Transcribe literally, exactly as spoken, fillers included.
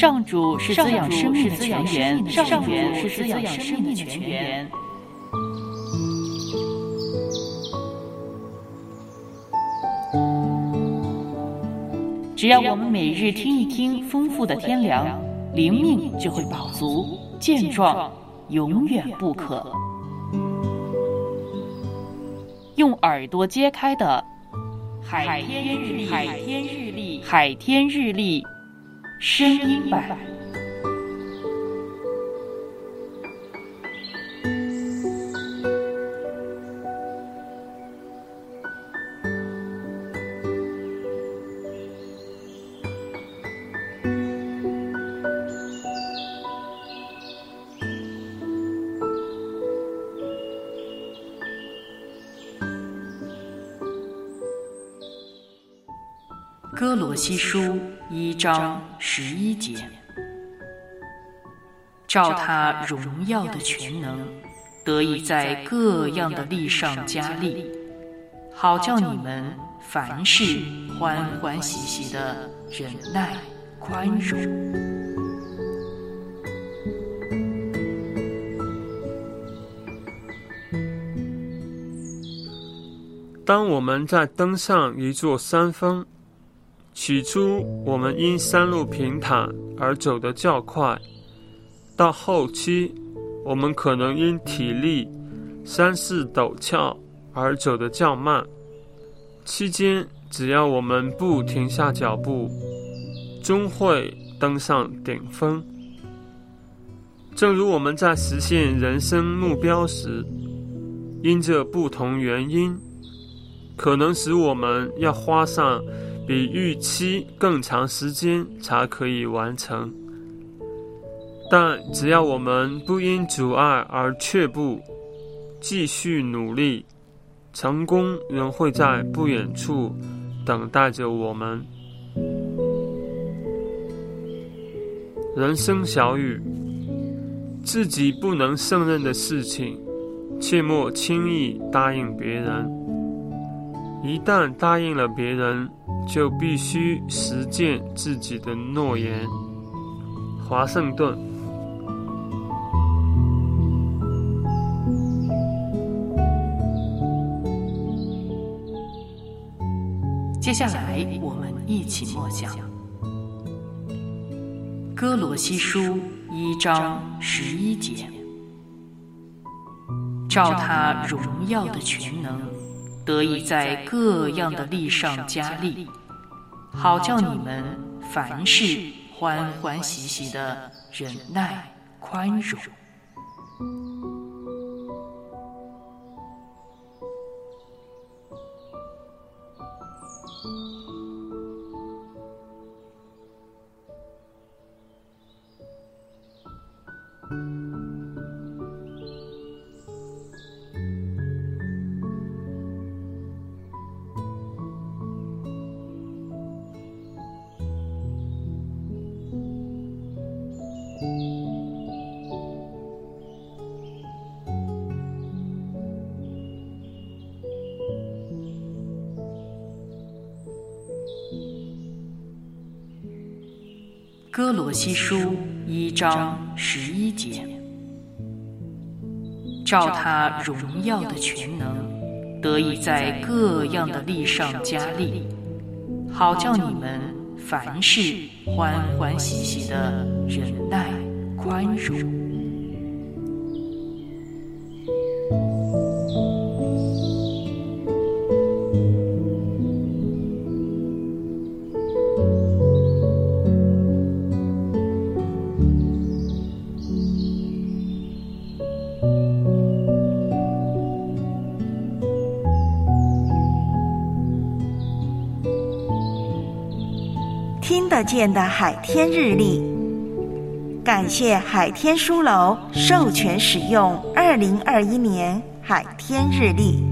上主是滋养生命的泉源，上主是滋养生命的泉源。只要我们每日听一听丰富的天粮，灵命就会饱足健壮，永远不渴。用耳朵揭开的海天日历，海天日历，海天日历声音版。哥罗西书一章十一节，照他荣耀的全能，得以在各样的力上加力，好叫你们凡事欢欢喜喜的忍耐宽容。 当我们在登上一座山峰，起初我们因山路平坦而走得较快，到后期我们可能因体力山势陡峭而走得较慢。期间只要我们不停下脚步，终会登上顶峰。正如我们在实现人生目标时，因着不同原因，可能使我们要花上比预期更长时间才可以完成，但只要我们不因阻碍而却步，继续努力，成功仍会在不远处等待着我们。人生小语：自己不能胜任的事情，切莫轻易答应别人。一旦答应了别人，就必须实践自己的诺言。华盛顿。 接下来我们一起默想哥罗西书一章十一节，照他荣耀的全能，得以在各样的力上加力，好叫你们凡事欢欢喜喜的忍耐宽容。哥罗西书一章十一节，照他荣耀的全能，得以在各样的力上加力，好叫你们凡事欢欢喜喜的忍耐宽容。 听得见的海天日历，感谢海天书楼授权使用二零二一年海天日历。